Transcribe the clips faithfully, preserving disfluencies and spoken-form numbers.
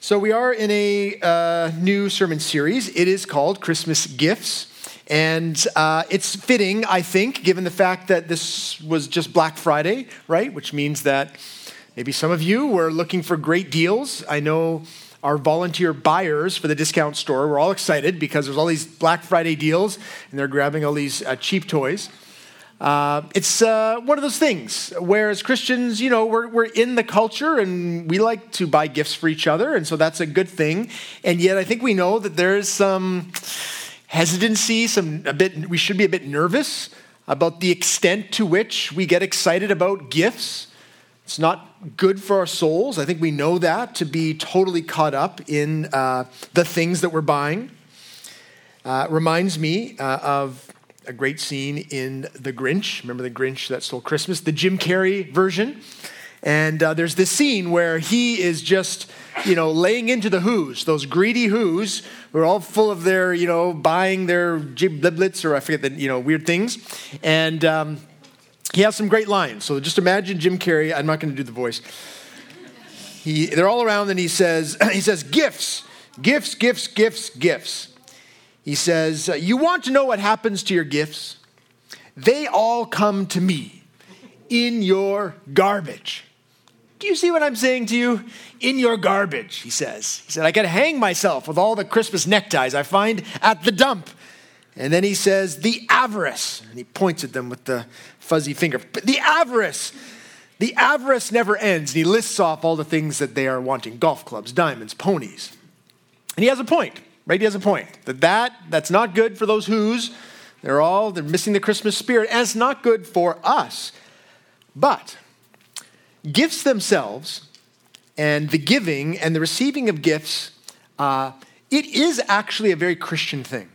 So we are in a uh, new sermon series. It is called Christmas Gifts. And uh, it's fitting, I think, given the fact that this was just Black Friday, right? Which means that maybe some of you were looking for great deals. I know our volunteer buyers for the discount store were all excited because there's all these Black Friday deals and they're grabbing all these uh, cheap toys. Uh, it's uh, one of those things where as Christians, you know, we're, we're in the culture and we like to buy gifts for each other. And so that's a good thing. And yet I think we know that there's some hesitancy, some a bit, we should be a bit nervous about the extent to which we get excited about gifts. It's not good for our souls. I think we know that, to be totally caught up in uh, the things that we're buying. Uh, reminds me uh, of a great scene in The Grinch. Remember The Grinch That Stole Christmas? The Jim Carrey version. And uh, there's this scene where he is just, you know, laying into the Who's, those greedy Who's who are all full of their, you know, buying their giblets or I forget the, you know, weird things. And um, he has some great lines. So just imagine Jim Carrey. I'm not going to do the voice. He, they're all around and he says, he says, gifts, gifts, gifts, gifts, gifts. He says, you want to know what happens to your gifts? They all come to me in your garbage. Do you see what I'm saying to you? In your garbage, he says. He said, I got to hang myself with all the Christmas neckties I find at the dump. And then he says, the avarice. And he points at them with the fuzzy finger. But the avarice, the avarice never ends. And he lists off all the things that they are wanting. Golf clubs, diamonds, ponies. And he has a point. Right, he has a point, that, that that's not good for those Who's. They're all, they're missing the Christmas spirit, and it's not good for us. But gifts themselves and the giving and the receiving of gifts, uh, it is actually a very Christian thing.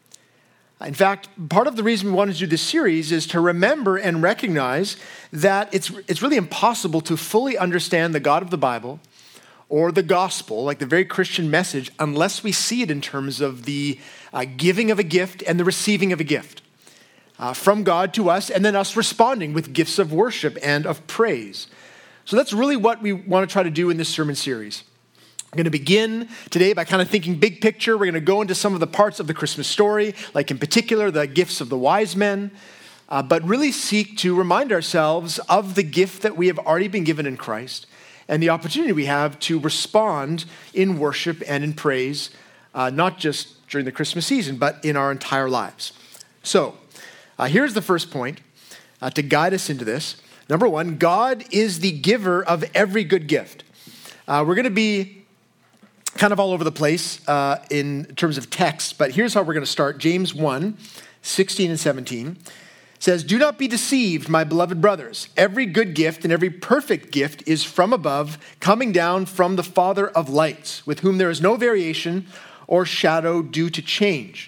In fact, part of the reason we wanted to do this series is to remember and recognize that it's it's really impossible to fully understand the God of the Bible or the gospel, like the very Christian message, unless we see it in terms of the uh, giving of a gift and the receiving of a gift uh, from God to us, and then us responding with gifts of worship and of praise. So that's really what we want to try to do in this sermon series. I'm going to begin today by kind of thinking big picture. We're going to go into some of the parts of the Christmas story, like in particular the gifts of the wise men, uh, but really seek to remind ourselves of the gift that we have already been given in Christ, and the opportunity we have to respond in worship and in praise, uh, not just during the Christmas season, but in our entire lives. So uh, here's the first point uh, to guide us into this. Number one, God is the giver of every good gift. Uh, we're going to be kind of all over the place uh, in terms of text, but here's how we're going to start. James one, sixteen and seventeen. Says, do not be deceived, my beloved brothers. Every good gift and every perfect gift is from above, coming down from the Father of lights, with whom there is no variation or shadow due to change.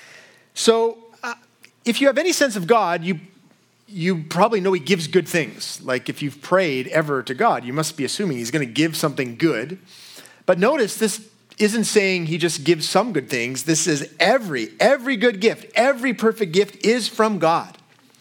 So uh, if you have any sense of God, you you probably know he gives good things. Like if you've prayed ever to God, you must be assuming he's going to give something good. But notice this isn't saying he just gives some good things. This is every, every good gift, every perfect gift is from God.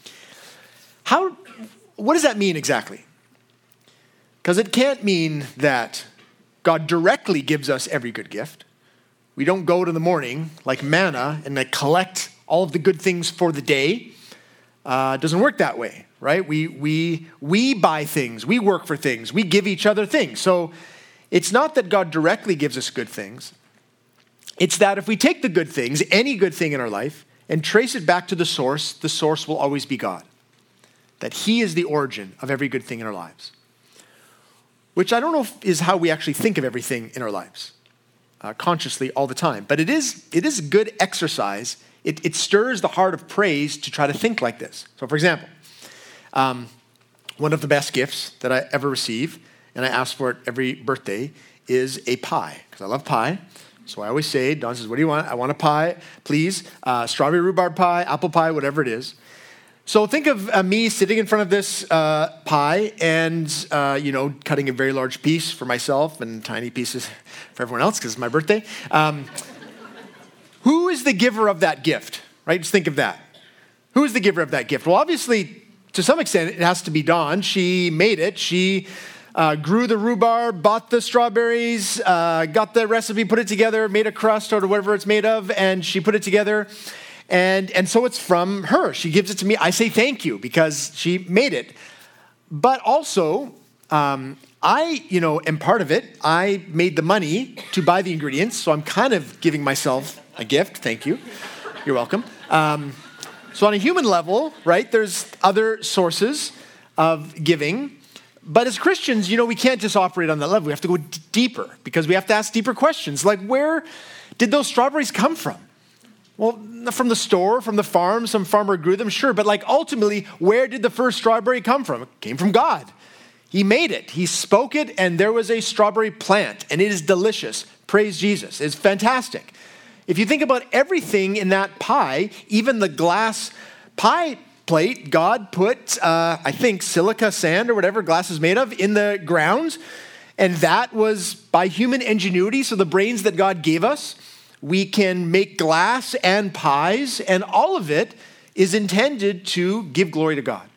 How, what does that mean exactly? Because it can't mean that God directly gives us every good gift. We don't go to the morning like manna and like collect all of the good things for the day. Uh, it doesn't work that way, right? We, we, we buy things, we work for things, we give each other things. So it's not that God directly gives us good things. It's that if we take the good things, any good thing in our life, and trace it back to the source, the source will always be God. That he is the origin of every good thing in our lives. Which I don't know if is how we actually think of everything in our lives, uh, consciously all the time. But it is it is good exercise. It, it stirs the heart of praise to try to think like this. So for example, um, one of the best gifts that I ever receive, and I ask for it every birthday, is a pie. Because I love pie. So I always say, Don says, what do you want? I want a pie, please. Uh, strawberry rhubarb pie, apple pie, whatever it is. So think of uh, me sitting in front of this uh, pie and, uh, you know, cutting a very large piece for myself and tiny pieces for everyone else because it's my birthday. Um, who is the giver of that gift, right? Just think of that. Who is the giver of that gift? Well, obviously, to some extent, it has to be Dawn. She made it. She uh, grew the rhubarb, bought the strawberries, uh, got the recipe, put it together, made a crust or whatever it's made of, and she put it together. And, and so it's from her. She gives it to me. I say thank you because she made it. But also, um, I, you know, am part of it. I made the money to buy the ingredients, so I'm kind of giving myself a gift. Thank you. You're welcome. Um, so on a human level, right, there's other sources of giving. But as Christians, you know, we can't just operate on that level. We have to go d- deeper because we have to ask deeper questions. Like, where did those strawberries come from? Well, from the store, from the farm, some farmer grew them, sure. But like ultimately, where did the first strawberry come from? It came from God. He made it. He spoke it, and there was a strawberry plant, and it is delicious. Praise Jesus. It's fantastic. If you think about everything in that pie, even the glass pie plate, God put, uh, I think, silica sand or whatever glass is made of in the ground, and that was by human ingenuity, so the brains that God gave us, we can make glass and pies, and all of it is intended to give glory to God.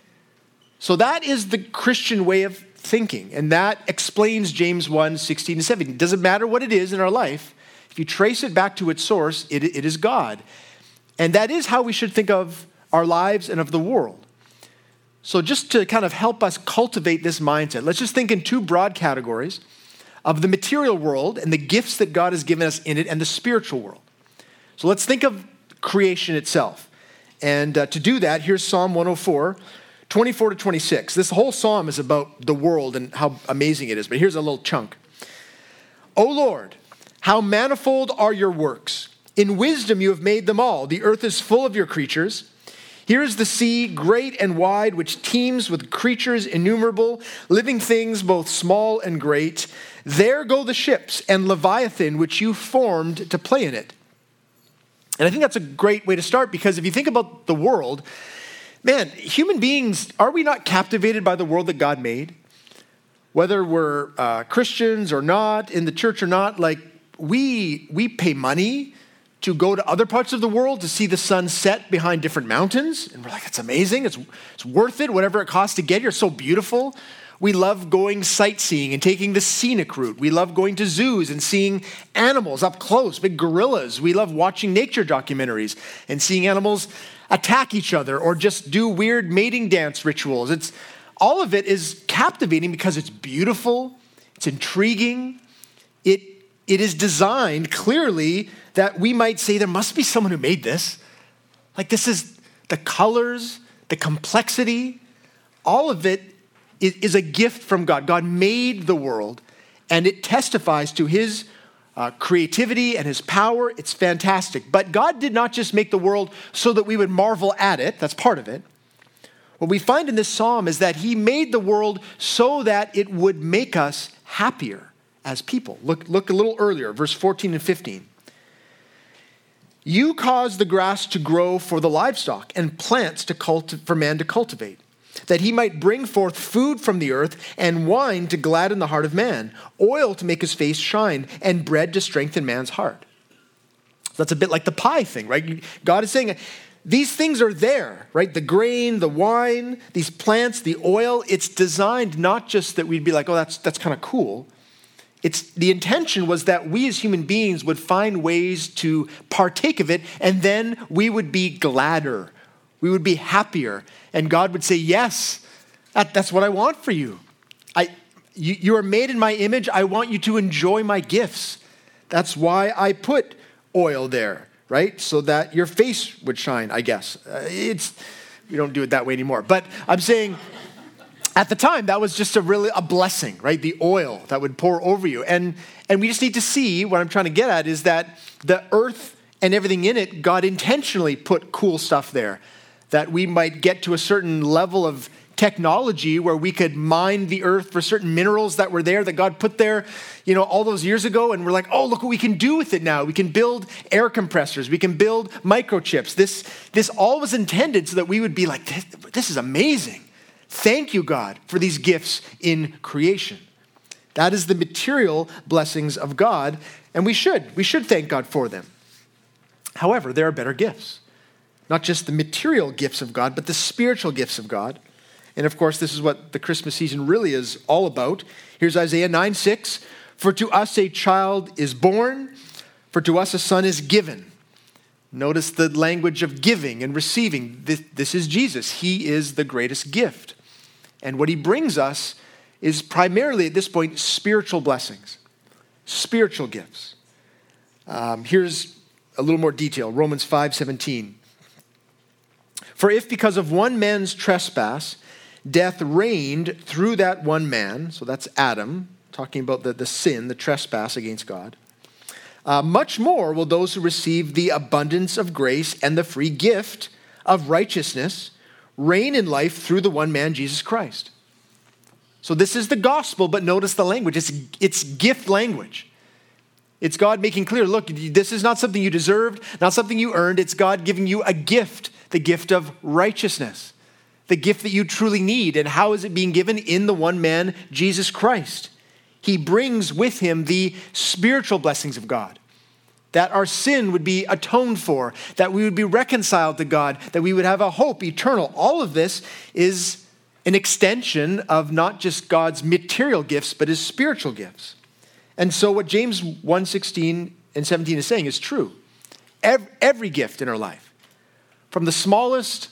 So that is the Christian way of thinking, and that explains James one, sixteen to seventeen. It doesn't matter what it is in our life. If you trace it back to its source, it, it is God. And that is how we should think of our lives and of the world. So just to kind of help us cultivate this mindset, let's just think in two broad categories of the material world and the gifts that God has given us in it and the spiritual world. So let's think of creation itself. And uh, to do that, here's Psalm one oh four, twenty-four to twenty-six. This whole psalm is about the world and how amazing it is, but here's a little chunk. O Lord, how manifold are your works. In wisdom you have made them all. The earth is full of your creatures. Here is the sea, great and wide, which teems with creatures innumerable, living things both small and great. There go the ships and Leviathan, which you formed to play in it. And I think that's a great way to start, because if you think about the world, man, human beings, are we not captivated by the world that God made? Whether we're uh, Christians or not, in the church or not, like we we pay money to go to other parts of the world to see the sun set behind different mountains. And we're like, it's amazing. It's, it's worth it, whatever it costs to get here. It's so beautiful. We love going sightseeing and taking the scenic route. We love going to zoos and seeing animals up close, big gorillas. We love watching nature documentaries and seeing animals attack each other or just do weird mating dance rituals. It's all of it is captivating because it's beautiful, it's intriguing. It, it is designed clearly that we might say there must be someone who made this. Like this is the colors, the complexity, all of it is, is a gift from God. God made the world, and it testifies to his uh, creativity and his power. It's fantastic. But God did not just make the world so that we would marvel at it. That's part of it. What we find in this psalm is that he made the world so that it would make us happier as people. Look, look a little earlier, verse fourteen and fifteen. You cause the grass to grow for the livestock and plants to culti- for man to cultivate, that he might bring forth food from the earth and wine to gladden the heart of man, oil to make his face shine, and bread to strengthen man's heart. That's a bit like the pie thing, right? God is saying these things are there, right? The grain, the wine, these plants, the oil, it's designed not just that we'd be like, oh, that's, that's kind of cool. It's the intention was that we as human beings would find ways to partake of it, and then we would be gladder. We would be happier. And God would say, yes, that, that's what I want for you. I, you. You are made in my image. I want you to enjoy my gifts. That's why I put oil there, right? So that your face would shine, I guess. Uh, it's we don't do it that way anymore. But I'm saying at the time, that was just a really a blessing, right? The oil that would pour over you. And, and we just need to see, what I'm trying to get at is that the earth and everything in it, God intentionally put cool stuff there, that we might get to a certain level of technology where we could mine the earth for certain minerals that were there, that God put there, you know, all those years ago. And we're like, oh, look what we can do with it now. We can build air compressors. We can build microchips. This, this all was intended so that we would be like, this, this is amazing. Thank you, God, for these gifts in creation. That is the material blessings of God, and we should. We should thank God for them. However, there are better gifts. Not just the material gifts of God, but the spiritual gifts of God. And of course, this is what the Christmas season really is all about. Here's Isaiah nine six. For to us a child is born, for to us a son is given. Notice the language of giving and receiving. This, this is Jesus. He is the greatest gift. And what he brings us is primarily at this point spiritual blessings, spiritual gifts. Um, here's a little more detail. Romans five seventeen. For if because of one man's trespass, death reigned through that one man, so that's Adam, talking about the, the sin, the trespass against God, uh, much more will those who receive the abundance of grace and the free gift of righteousness reign in life through the one man, Jesus Christ. So this is the gospel, but notice the language. It's, it's gift language. It's God making clear, look, this is not something you deserved, not something you earned. It's God giving you a gift, the gift of righteousness, the gift that you truly need. And how is it being given? In the one man, Jesus Christ. He brings with him the spiritual blessings of God, that our sin would be atoned for, that we would be reconciled to God, that we would have a hope eternal. All of this is an extension of not just God's material gifts, but his spiritual gifts. And so what James one sixteen and seventeen is saying is true. Every, every gift in our life, from the smallest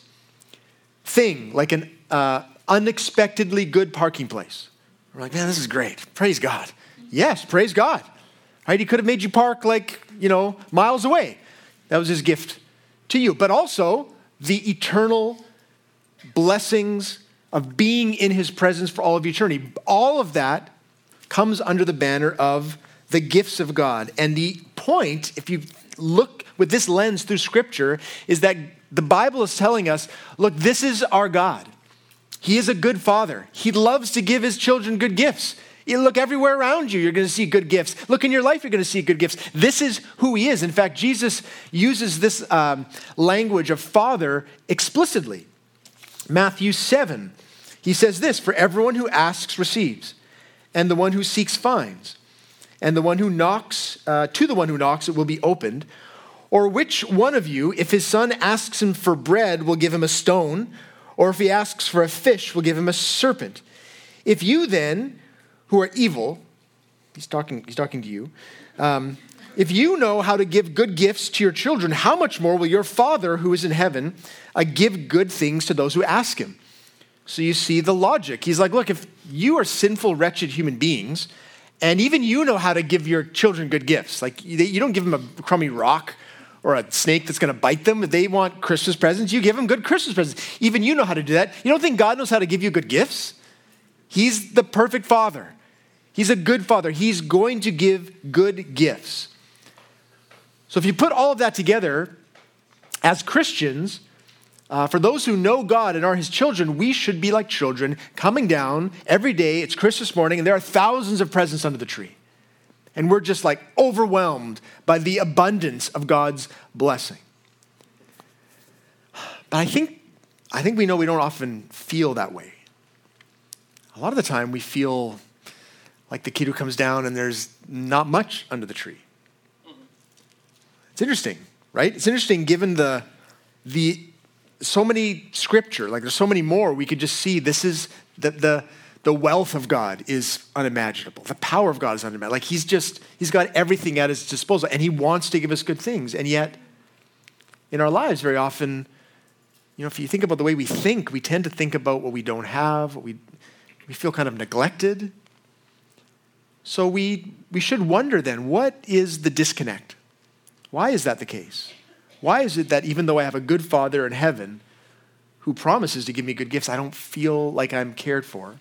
thing, like an uh, unexpectedly good parking place. We're like, man, this is great. Praise God. Yes, praise God. Right? He could have made you park like, you know, miles away. That was his gift to you. But also the eternal blessings of being in his presence for all of eternity. All of that comes under the banner of the gifts of God. And the point, if you look with this lens through Scripture, is that the Bible is telling us, look, this is our God. He is a good father. He loves to give his children good gifts. You look everywhere around you, you're going to see good gifts. Look in your life, you're going to see good gifts. This is who he is. In fact, Jesus uses this um, language of father explicitly. Matthew seven, he says this, for everyone who asks receives, and the one who seeks finds, and the one who knocks, uh, to the one who knocks it will be opened. Or which one of you, if his son asks him for bread, will give him a stone? Or if he asks for a fish, will give him a serpent? If you then, who are evil, he's talking, he's talking to you, um, if you know how to give good gifts to your children, how much more will your Father who is in heaven uh, give good things to those who ask him? So you see the logic. He's like, look, if you are sinful, wretched human beings, and even you know how to give your children good gifts, like you don't give them a crummy rock or a snake that's going to bite them. If they want Christmas presents, you give them good Christmas presents. Even you know how to do that. You don't think God knows how to give you good gifts? He's the perfect father. He's a good father. He's going to give good gifts. So if you put all of that together, as Christians, uh, for those who know God and are his children, we should be like children coming down every day. It's Christmas morning and there are thousands of presents under the tree. And we're just like overwhelmed by the abundance of God's blessing. But I think, I think we know we don't often feel that way. A lot of the time we feel like the kid who comes down and there's not much under the tree. It's interesting, right? It's interesting given the, the so many scripture, like there's so many more, we could just see this is the, the, the wealth of God is unimaginable. The power of God is unimaginable. Like he's just, he's got everything at his disposal and he wants to give us good things. And yet in our lives very often, you know, if you think about the way we think, we tend to think about what we don't have, what we, we feel kind of neglected. So we, we should wonder then, what is the disconnect? Why is that the case? Why is it that even though I have a good father in heaven who promises to give me good gifts, I don't feel like I'm cared for?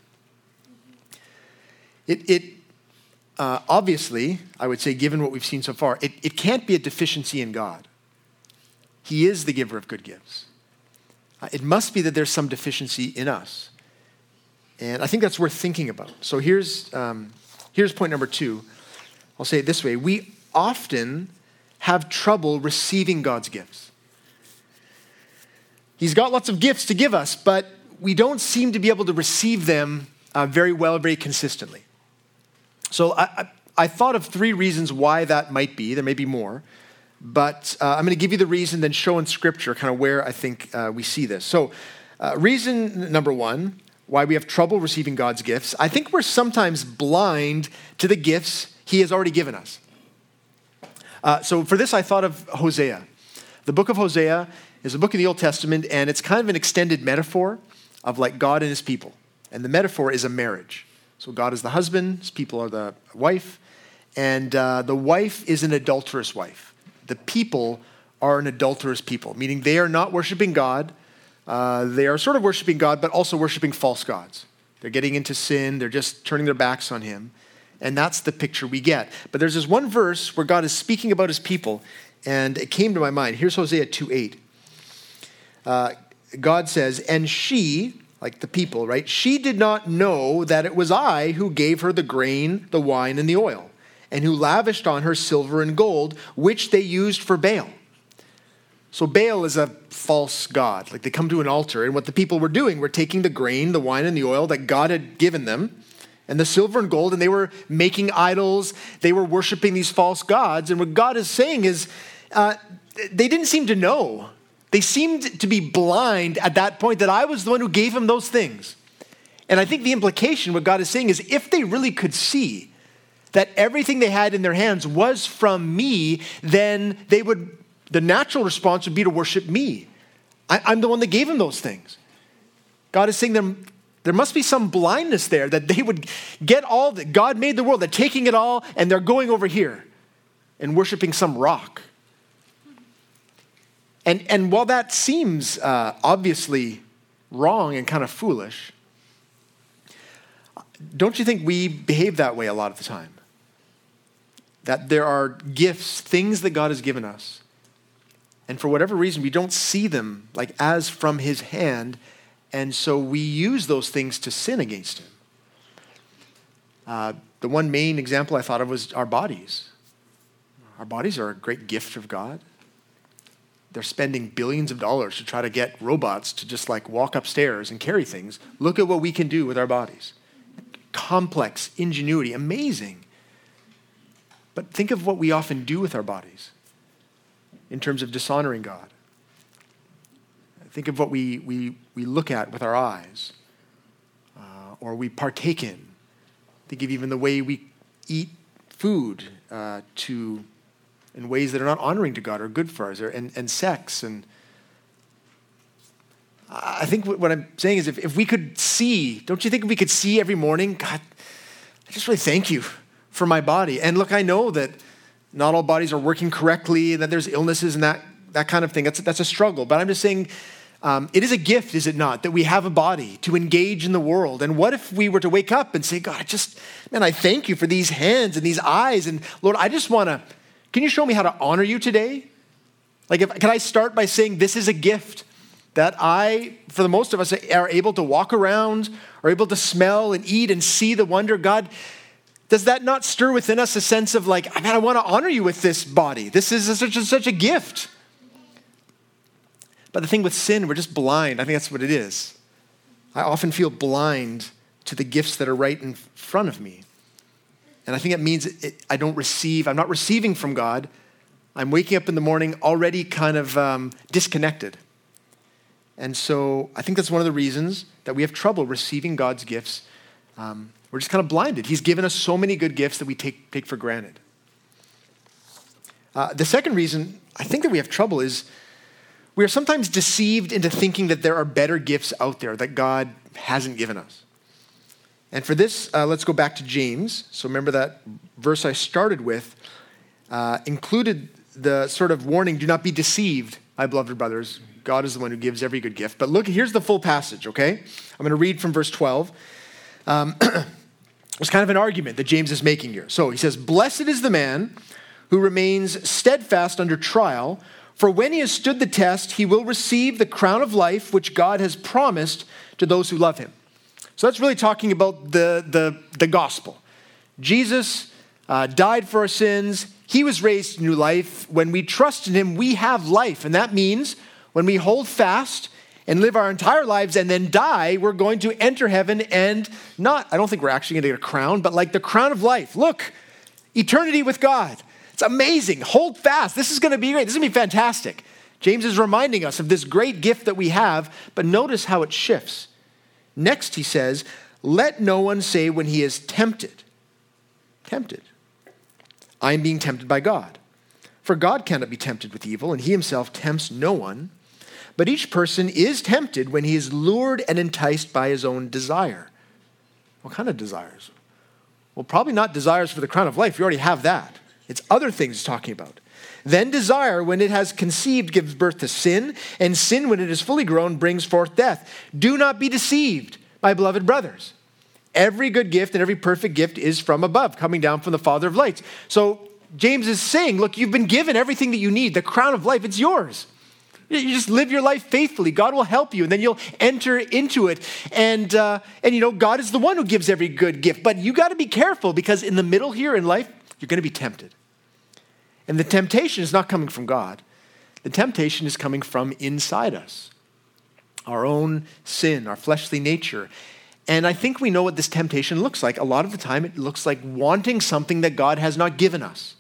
It, it uh, obviously, I would say, given what we've seen so far, it, it can't be a deficiency in God. He is the giver of good gifts. Uh, it must be that there's some deficiency in us. And I think that's worth thinking about. So here's, um, here's point number two. I'll say it this way. We often have trouble receiving God's gifts. He's got lots of gifts to give us, but we don't seem to be able to receive them uh, very well, very consistently. So I, I, I thought of three reasons why that might be. There may be more. But uh, I'm going to give you the reason, then show in Scripture kind of where I think uh, we see this. So uh, reason number one, why we have trouble receiving God's gifts, I think we're sometimes blind to the gifts he has already given us. Uh, so for this, I thought of Hosea. The book of Hosea is a book in the Old Testament, and it's kind of an extended metaphor of like God and his people. And the metaphor is a marriage. So God is the husband, his people are the wife, and uh, the wife is an adulterous wife. The people are an adulterous people, meaning they are not worshiping God. Uh, they are sort of worshiping God, but also worshiping false gods. They're getting into sin. They're just turning their backs on him. And that's the picture we get. But there's this one verse where God is speaking about his people, and it came to my mind. Here's Hosea two eight. Uh, God says, and she, like the people, right? She did not know that it was I who gave her the grain, the wine, and the oil, and who lavished on her silver and gold, which they used for Baal. So Baal is a false god. Like they come to an altar, and what the people were doing were taking the grain, the wine, and the oil that God had given them, and the silver and gold, and they were making idols. They were worshiping these false gods. And what God is saying is, uh, they didn't seem to know. They seemed to be blind at that point that I was the one who gave them those things. And I think the implication, what God is saying is, if they really could see that everything they had in their hands was from me, then they would, the natural response would be to worship me. I, I'm the one that gave them those things. God is saying them, there must be some blindness there that they would get all that God made the world, they're taking it all and they're going over here and worshiping some rock. And, and while that seems uh, obviously wrong and kind of foolish, don't you think we behave that way a lot of the time? That there are gifts, things that God has given us, and for whatever reason, we don't see them like as from his hand, and so we use those things to sin against him. Uh, the one main example I thought of was our bodies. Our bodies are a great gift of God. They're spending billions of dollars to try to get robots to just like walk upstairs and carry things. Look at what we can do with our bodies. Complex ingenuity, amazing. But think of what we often do with our bodies in terms of dishonoring God. Think of what we, we, we look at with our eyes, uh, or we partake in. Think of even the way we eat food uh, to in ways that are not honoring to God or good for us, or, and, and sex. And I think what I'm saying is if, if we could see, don't you think if we could see every morning, God, I just really thank you for my body. And look, I know that not all bodies are working correctly, and that there's illnesses and that, that kind of thing. That's, that's a struggle. But I'm just saying, um, it is a gift, is it not, that we have a body to engage in the world. And what if we were to wake up and say, God, I just, man, I thank you for these hands and these eyes. And Lord, I just want to, can you show me how to honor you today? Like, if, can I start by saying this is a gift that I, for the most of us, are able to walk around, are able to smell and eat and see the wonder. God, does that not stir within us a sense of like, man, I want to honor you with this body. This is such a, such a gift. But the thing with sin, we're just blind. I think that's what it is. I often feel blind to the gifts that are right in front of me. And I think it means it, it, I don't receive, I'm not receiving from God. I'm waking up in the morning already kind of um, disconnected. And so I think that's one of the reasons that we have trouble receiving God's gifts. Um, we're just kind of blinded. He's given us so many good gifts that we take, take for granted. Uh, the second reason I think that we have trouble is we are sometimes deceived into thinking that there are better gifts out there that God hasn't given us. And for this, uh, let's go back to James. So remember that verse I started with uh, included the sort of warning, do not be deceived, my beloved brothers. God is the one who gives every good gift. But look, here's the full passage, okay? I'm going to read from verse twelve. Um, it's kind of an argument that James is making here. So he says, blessed is the man who remains steadfast under trial, for when he has stood the test, he will receive the crown of life which God has promised to those who love him. So that's really talking about the, the, the gospel. Jesus uh, died for our sins. He was raised to new life. When we trust in him, we have life. And that means when we hold fast and live our entire lives and then die, we're going to enter heaven and not, I don't think we're actually going to get a crown, but like the crown of life. Look, eternity with God. It's amazing. Hold fast. This is going to be great. This is going to be fantastic. James is reminding us of this great gift that we have, but notice how it shifts. Next, he says, let no one say when he is tempted, tempted, I am being tempted by God. For God cannot be tempted with evil, and he himself tempts no one. But each person is tempted when he is lured and enticed by his own desire. What kind of desires? Well, probably not desires for the crown of life. You already have that. It's other things he's talking about. Then desire, when it has conceived, gives birth to sin, and sin, when it is fully grown, brings forth death. Do not be deceived, my beloved brothers. Every good gift and every perfect gift is from above, coming down from the Father of lights. So James is saying, look, you've been given everything that you need. The crown of life, it's yours. You just live your life faithfully. God will help you, and then you'll enter into it. And, uh, and you know, God is the one who gives every good gift. But you got to be careful, because in the middle here in life, you're going to be tempted. And the temptation is not coming from God. The temptation is coming from inside us. Our own sin, our fleshly nature. And I think we know what this temptation looks like. A lot of the time, it looks like wanting something that God has not given us.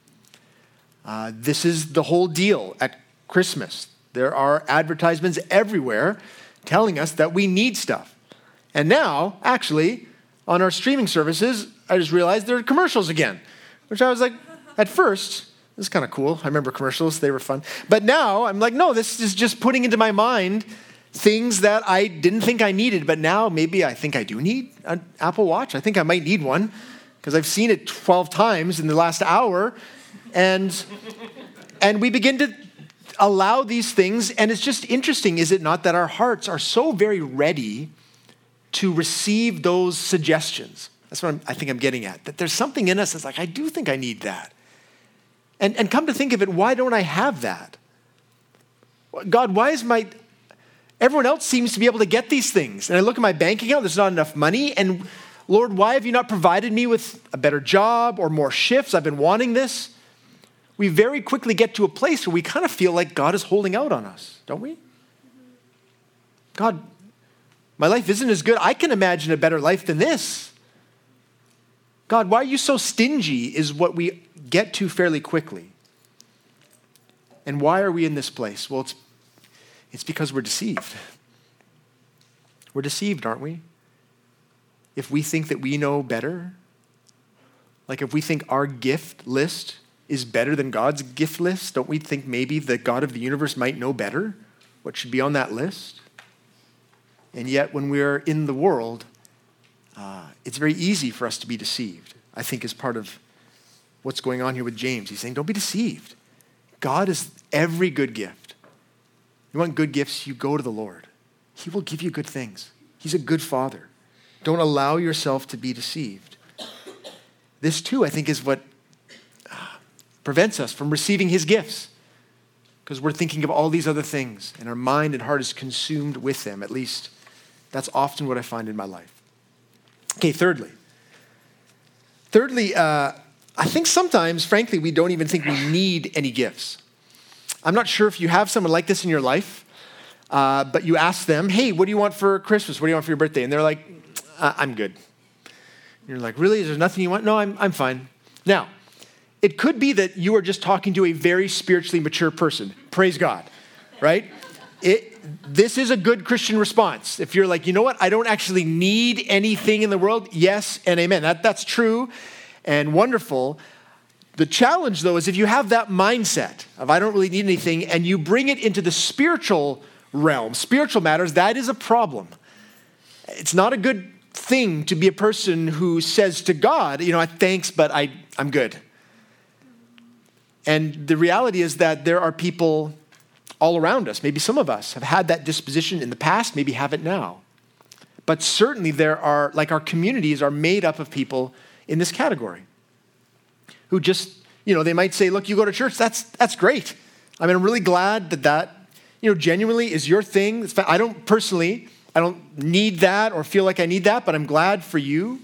Uh, this is the whole deal at Christmas. There are advertisements everywhere telling us that we need stuff. And now, actually, on our streaming services, I just realized there are commercials again, which I was like, at first, this is kind of cool. I remember commercials, they were fun. But now I'm like, no, this is just putting into my mind things that I didn't think I needed, but now maybe I think I do need an Apple Watch. I think I might need one because I've seen it twelve times in the last hour. And, and we begin to allow these things, and it's just interesting, is it not, that our hearts are so very ready to receive those suggestions. That's what I'm, I think I'm getting at, that there's something in us that's like, I do think I need that. And, and come to think of it, why don't I have that? God, why is my... Everyone else seems to be able to get these things. And I look at my bank account, there's not enough money. And Lord, why have you not provided me with a better job or more shifts? I've been wanting this. We very quickly get to a place where we kind of feel like God is holding out on us, don't we? God, my life isn't as good. I can imagine a better life than this. God, why are you so stingy is what we get to fairly quickly. And why are we in this place? Well, it's It's because we're deceived. We're deceived, aren't we? If we think that we know better, like if we think our gift list is better than God's gift list, don't we think maybe the God of the universe might know better what should be on that list? And yet when we're in the world, uh, it's very easy for us to be deceived. I think is part of what's going on here with James. He's saying, don't be deceived. God is every good gift. You want good gifts, you go to the Lord. He will give you good things. He's a good father. Don't allow yourself to be deceived. This too, I think, is what prevents us from receiving his gifts, because we're thinking of all these other things and our mind and heart is consumed with them. At least that's often what I find in my life. Okay, thirdly. Thirdly, uh, I think sometimes, frankly, we don't even think we need any gifts. I'm not sure if you have someone like this in your life, uh, but you ask them, hey, what do you want for Christmas? What do you want for your birthday? And they're like, I'm good. And you're like, really? Is there nothing you want? No, I'm, I'm fine. Now, it could be that you are just talking to a very spiritually mature person. Praise God, right? It, this is a good Christian response. If you're like, you know what? I don't actually need anything in the world. Yes and amen. That, that's true and wonderful. The challenge, though, is if you have that mindset of I don't really need anything and you bring it into the spiritual realm, spiritual matters, that is a problem. It's not a good thing to be a person who says to God, you know, thanks, but I, I'm good. And the reality is that there are people all around us. Maybe some of us have had that disposition in the past, maybe have it now. But certainly there are, like our communities are made up of people in this category who just, you know, they might say, look, you go to church, that's that's great. I mean, I'm really glad that that, you know, genuinely is your thing. I don't personally, I don't need that or feel like I need that, but I'm glad for you.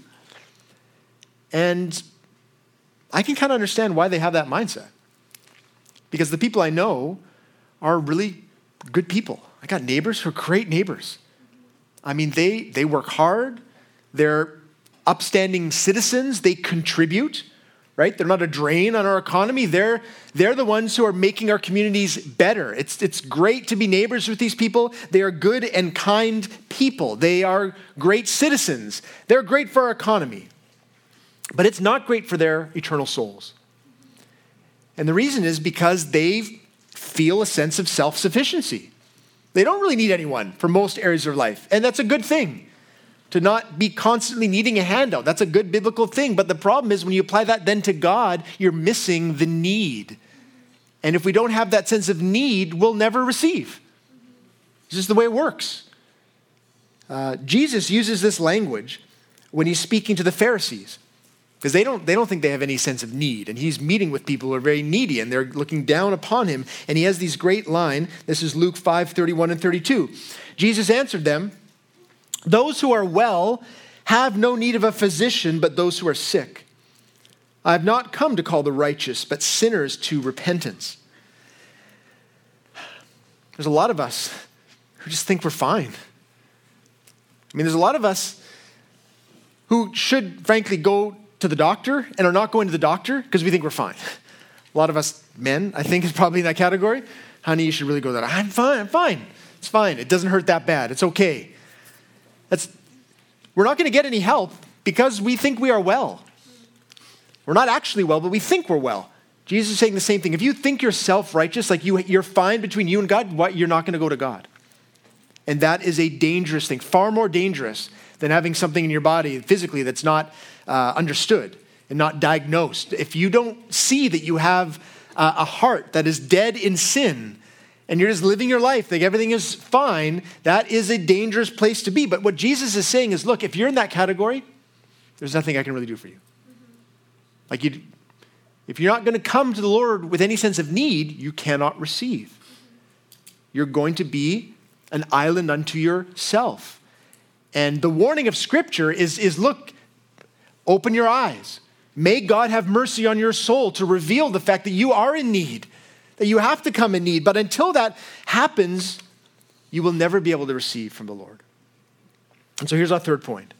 And I can kind of understand why they have that mindset. Because the people I know are really good people. I got neighbors who are great neighbors. I mean, they they work hard. They're upstanding citizens. They contribute, right? They're not a drain on our economy. They're, they're the ones who are making our communities better. It's, it's great to be neighbors with these people. They are good and kind people. They are great citizens. They're great for our economy. But it's not great for their eternal souls. And the reason is because they feel a sense of self-sufficiency. They don't really need anyone for most areas of life. And that's a good thing. To not be constantly needing a handout. That's a good biblical thing. But the problem is when you apply that then to God, you're missing the need. And if we don't have that sense of need, we'll never receive. It's just the way it works. Uh, Jesus uses this language when he's speaking to the Pharisees. Because they don't, they don't think they have any sense of need. And he's meeting with people who are very needy and they're looking down upon him. And he has these great line. This is Luke five, thirty-one and thirty-two. Jesus answered them, "Those who are well have no need of a physician, but those who are sick. I have not come to call the righteous, but sinners to repentance." There's a lot of us who just think we're fine. I mean, there's a lot of us who should, frankly, go to the doctor and are not going to the doctor because we think we're fine. A lot of us men, I think, is probably in that category. Honey, you should really go to that. I'm fine, I'm fine. It's fine. It doesn't hurt that bad. It's okay. That's, we're not going to get any help because we think we are well. We're not actually well, but we think we're well. Jesus is saying the same thing. If you think you're self-righteous, like you, you're fine between you and God, what, you're not going to go to God. And that is a dangerous thing, far more dangerous than having something in your body physically that's not uh, understood and not diagnosed. If you don't see that you have uh, a heart that is dead in sin, and you're just living your life, like everything is fine, that is a dangerous place to be. But what Jesus is saying is, look, if you're in that category, there's nothing I can really do for you. Like you, if you're not going to come to the Lord with any sense of need, you cannot receive. You're going to be an island unto yourself. And the warning of Scripture is, is look, open your eyes. May God have mercy on your soul to reveal the fact that you are in need, that you have to come in need. But until that happens, you will never be able to receive from the Lord. And so here's our third point.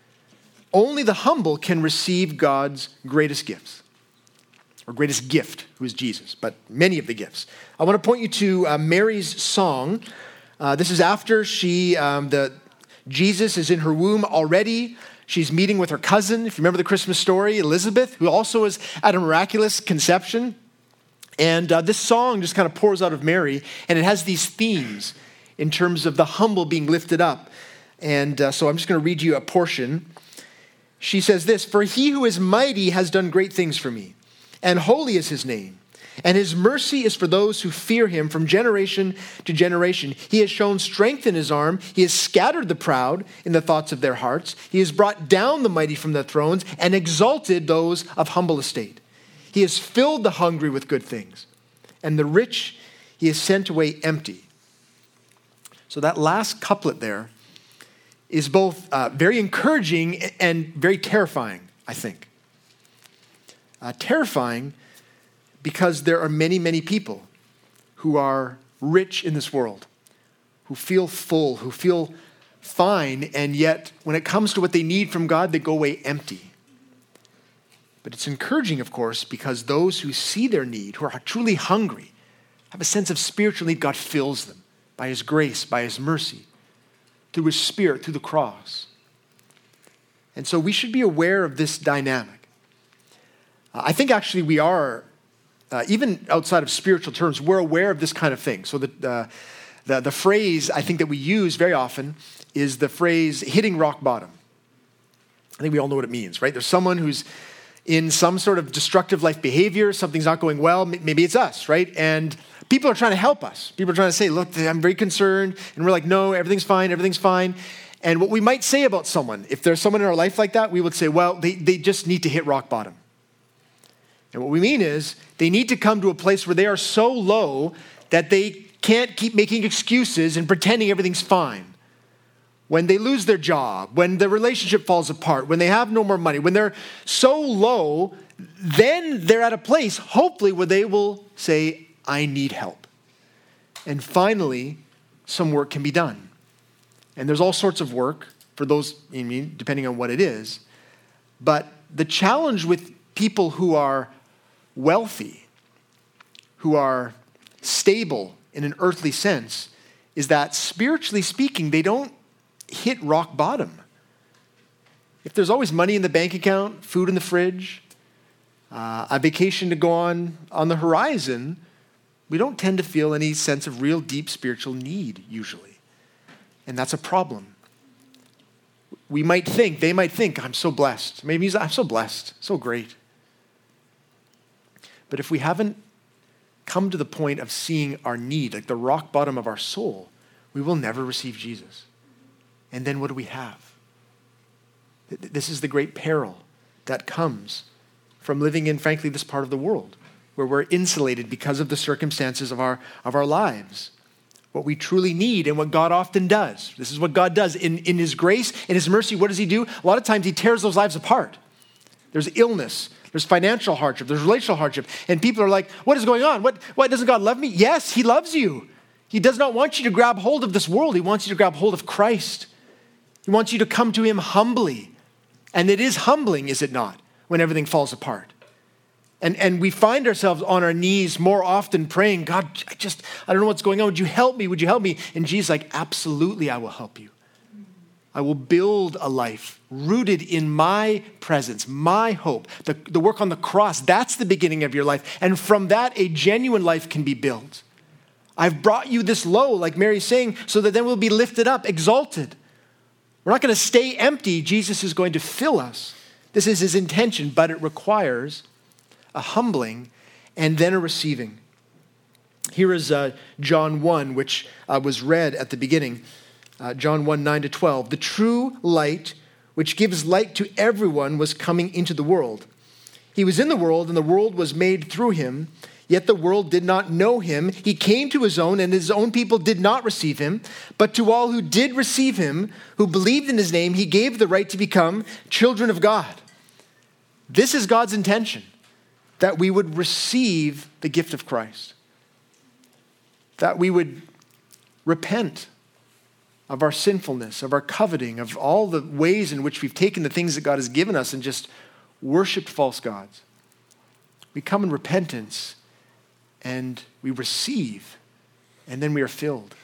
Only the humble can receive God's greatest gifts, or greatest gift, who is Jesus, but many of the gifts. I want to point you to uh, Mary's song. Uh, this is after she, um, the Jesus is in her womb already. She's meeting with her cousin, if you remember the Christmas story, Elizabeth, who also is at a miraculous conception. And uh, this song just kind of pours out of Mary, and it has these themes in terms of the humble being lifted up. And uh, so I'm just going to read you a portion. She says this, "For he who is mighty has done great things for me, and holy is his name. And his mercy is for those who fear him from generation to generation. He has shown strength in his arm. He has scattered the proud in the thoughts of their hearts. He has brought down the mighty from their thrones and exalted those of humble estate. He has filled the hungry with good things, and the rich he has sent away empty." So that last couplet there is both uh, very encouraging and very terrifying, I think. Uh, terrifying because there are many, many people who are rich in this world, who feel full, who feel fine, and yet when it comes to what they need from God, they go away empty. But it's encouraging, of course, because those who see their need, who are truly hungry, have a sense of spiritual need. God fills them by his grace, by his mercy, through his Spirit, through the cross. And so we should be aware of this dynamic. Uh, I think actually we are, uh, even outside of spiritual terms, we're aware of this kind of thing. So the, uh, the, the phrase I think that we use very often is the phrase hitting rock bottom. I think we all know what it means, right? There's someone who's in some sort of destructive life behavior, something's not going well, maybe it's us, right? And people are trying to help us. People are trying to say, look, I'm very concerned. And we're like, no, everything's fine, everything's fine. And what we might say about someone, if there's someone in our life like that, we would say, well, they, they just need to hit rock bottom. And what we mean is they need to come to a place where they are so low that they can't keep making excuses and pretending everything's fine. When they lose their job, when the relationship falls apart, when they have no more money, when they're so low, then they're at a place, hopefully, where they will say, I need help. And finally, some work can be done. And there's all sorts of work for those, I mean, depending on what it is. But the challenge with people who are wealthy, who are stable in an earthly sense, is that spiritually speaking, they don't hit rock bottom. If there's always money in the bank account, food in the fridge, uh, a vacation to go on on the horizon, we don't tend to feel any sense of real deep spiritual need usually. And that's a problem. We might think, they might think, I'm so blessed. Maybe he's, I'm so blessed, so great. But if we haven't come to the point of seeing our need, like the rock bottom of our soul, we will never receive Jesus. And then what do we have? This is the great peril that comes from living in, frankly, this part of the world, where we're insulated because of the circumstances of our, of our lives. What we truly need and what God often does. This is what God does. In, in his grace, in his mercy, what does he do? A lot of times he tears those lives apart. There's illness. There's financial hardship. There's relational hardship. And people are like, what is going on? What, what, doesn't God love me? Yes, he loves you. He does not want you to grab hold of this world. He wants you to grab hold of Christ. He wants you to come to him humbly. And it is humbling, is it not, when everything falls apart? And, and we find ourselves on our knees more often praying, God, I just, I don't know what's going on. Would you help me? Would you help me? And Jesus is like, absolutely, I will help you. I will build a life rooted in my presence, my hope, the, the work on the cross. That's the beginning of your life. And from that, a genuine life can be built. I've brought you this low, like Mary's saying, so that then we'll be lifted up, exalted. We're not going to stay empty. Jesus is going to fill us. This is his intention, but it requires a humbling and then a receiving. Here is uh, John one, which uh, was read at the beginning. Uh, John one, nine to twelve. The true light, which gives light to everyone, was coming into the world. He was in the world, and the world was made through him, yet the world did not know him. He came to his own, and his own people did not receive him. But to all who did receive him, who believed in his name, he gave the right to become children of God. This is God's intention, that we would receive the gift of Christ, that we would repent of our sinfulness, of our coveting, of all the ways in which we've taken the things that God has given us and just worshiped false gods. We come in repentance and we receive, and then we are filled.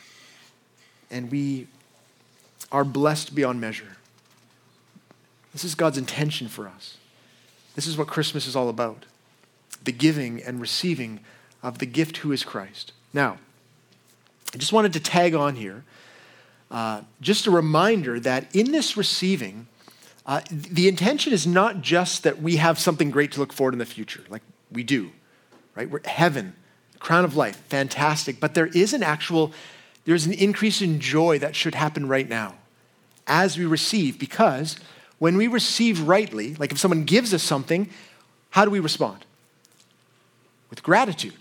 And we are blessed beyond measure. This is God's intention for us. This is what Christmas is all about. The giving and receiving of the gift who is Christ. Now, I just wanted to tag on here, uh, just a reminder that in this receiving, uh, the intention is not just that we have something great to look forward in the future, like we do, right? We're heaven, crown of life, fantastic. But there is an actual, there's an increase in joy that should happen right now as we receive, because when we receive rightly, like if someone gives us something, how do we respond? With gratitude.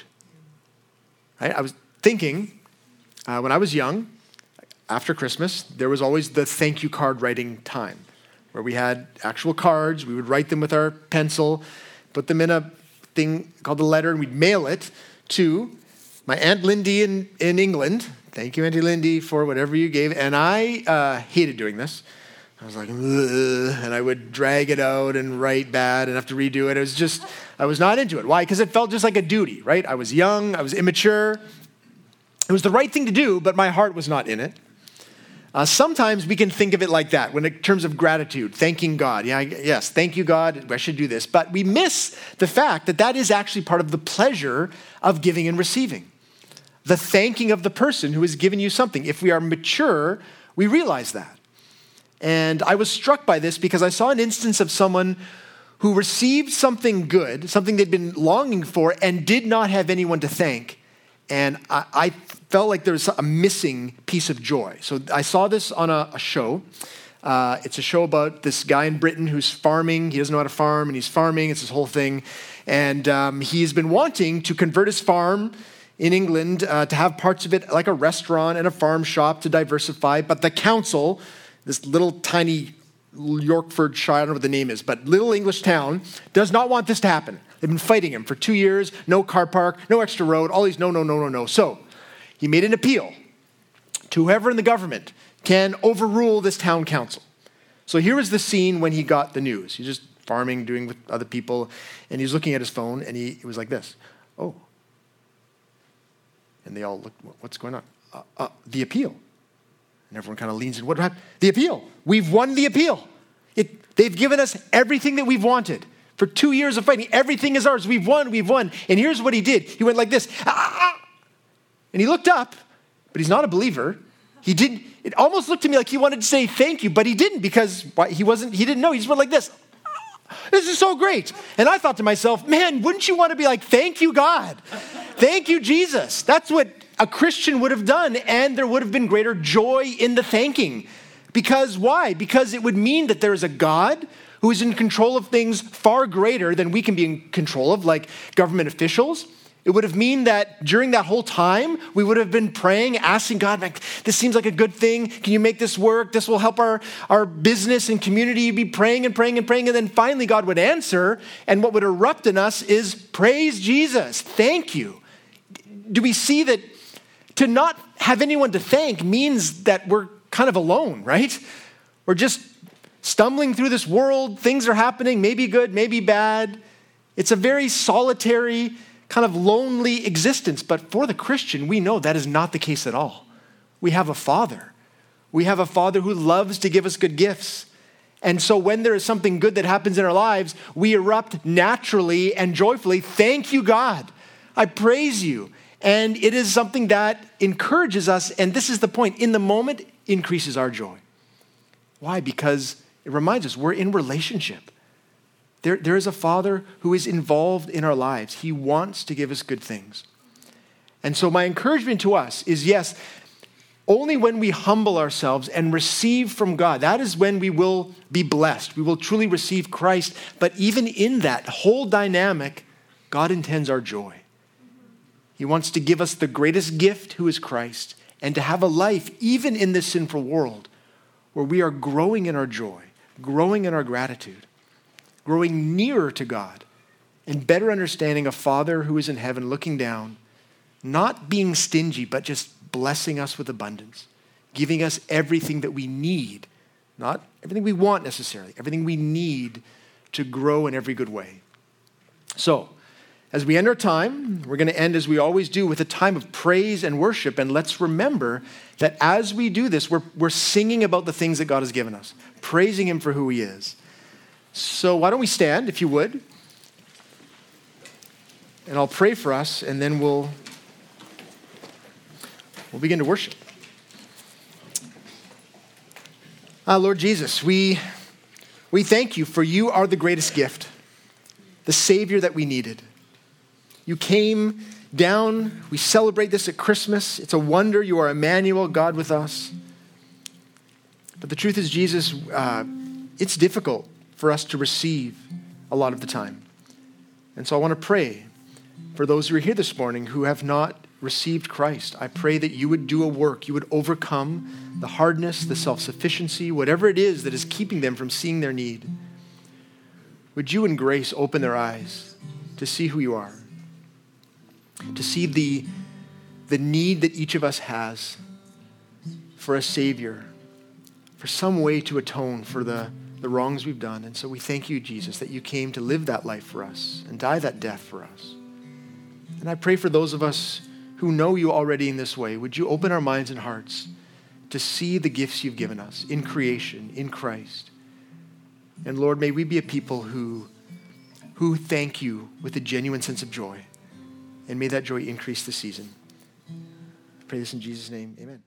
Right? I was thinking, uh, when I was young, after Christmas, there was always the thank you card writing time, where we had actual cards, we would write them with our pencil, put them in a thing called a letter, and we'd mail it to my Aunt Lindy in, in England. Thank you, Auntie Lindy, for whatever you gave. And I uh, hated doing this. I was like, ugh, and I would drag it out and write bad and have to redo it. It was just, I was not into it. Why? Because it felt just like a duty, right? I was young, I was immature. It was the right thing to do, but my heart was not in it. Uh, sometimes we can think of it like that, when in terms of gratitude, thanking God. Yeah, yes, thank you, God, I should do this. But we miss the fact that that is actually part of the pleasure of giving and receiving. The thanking of the person who has given you something. If we are mature, we realize that. And I was struck by this because I saw an instance of someone who received something good, something they'd been longing for, and did not have anyone to thank. And I, I felt like there was a missing piece of joy. So I saw this on a, a show. Uh, it's a show about this guy in Britain who's farming. He doesn't know how to farm, and he's farming. It's this whole thing. And um, he's been wanting to convert his farm in England uh, to have parts of it like a restaurant and a farm shop to diversify. But the council, this little tiny Yorkshire, I don't know what the name is, but little English town, does not want this to happen. They've been fighting him for two years, no car park, no extra road, all these no, no, no, no, no. So he made an appeal to whoever in the government can overrule this town council. So here was the scene when he got the news. He just farming, doing with other people, and he was looking at his phone, and he, he was like this, oh. And they all looked, what's going on? Uh, uh, the appeal. And everyone kind of leans in, what happened? The appeal. We've won the appeal. It, they've given us everything that we've wanted. For two years of fighting, everything is ours. We've won, we've won. And here's what he did. He went like this, ah! And he looked up, but he's not a believer. He didn't, it almost looked to me like he wanted to say thank you, but he didn't because he wasn't, he didn't know. He just went like this. This is so great. And I thought to myself, man, wouldn't you want to be like, thank you, God. Thank you, Jesus. That's what a Christian would have done. And there would have been greater joy in the thanking. Because why? Because it would mean that there is a God who is in control of things far greater than we can be in control of, like government officials. It would have mean that during that whole time, we would have been praying, asking God, like, this seems like a good thing. Can you make this work? This will help our, our business and community. You'd be praying and praying and praying. And then finally God would answer. And what would erupt in us is praise Jesus. Thank you. Do we see that to not have anyone to thank means that we're kind of alone, right? We're just stumbling through this world. Things are happening, maybe good, maybe bad. It's a very solitary, kind of lonely existence. But for the Christian, we know that is not the case at all. We have a Father. We have a Father who loves to give us good gifts. And so when there is something good that happens in our lives, we erupt naturally and joyfully. Thank you, God. I praise you. And it is something that encourages us. And this is the point. In the moment, increases our joy. Why? Because it reminds us we're in relationship. There, there is a Father who is involved in our lives. He wants to give us good things. And so my encouragement to us is, yes, only when we humble ourselves and receive from God, that is when we will be blessed. We will truly receive Christ. But even in that whole dynamic, God intends our joy. He wants to give us the greatest gift, who is Christ, and to have a life, even in this sinful world, where we are growing in our joy, growing in our gratitude, growing nearer to God, and better understanding a Father who is in heaven looking down, not being stingy, but just blessing us with abundance, giving us everything that we need, not everything we want necessarily, everything we need to grow in every good way. So, as we end our time, we're going to end as we always do with a time of praise and worship. And let's remember that as we do this, we're, we're singing about the things that God has given us, praising him for who he is. So why don't we stand, if you would, and I'll pray for us, and then we'll, we'll begin to worship. Uh, Lord Jesus, we, we thank you for you are the greatest gift, the Savior that we needed. You came down. We celebrate this at Christmas. It's a wonder. You are Emmanuel, God with us. But the truth is, Jesus, uh, it's difficult for us to receive a lot of the time. And so I want to pray for those who are here this morning who have not received Christ. I pray that you would do a work. You would overcome the hardness, the self-sufficiency, whatever it is that is keeping them from seeing their need. Would you in grace open their eyes to see who you are? To see the, the need that each of us has for a Savior, for some way to atone for the, the wrongs we've done. And so we thank you, Jesus, that you came to live that life for us and die that death for us. And I pray for those of us who know you already in this way, would you open our minds and hearts to see the gifts you've given us in creation, in Christ. And Lord, may we be a people who, who thank you with a genuine sense of joy. And may that joy increase this season. I pray this in Jesus' name. Amen.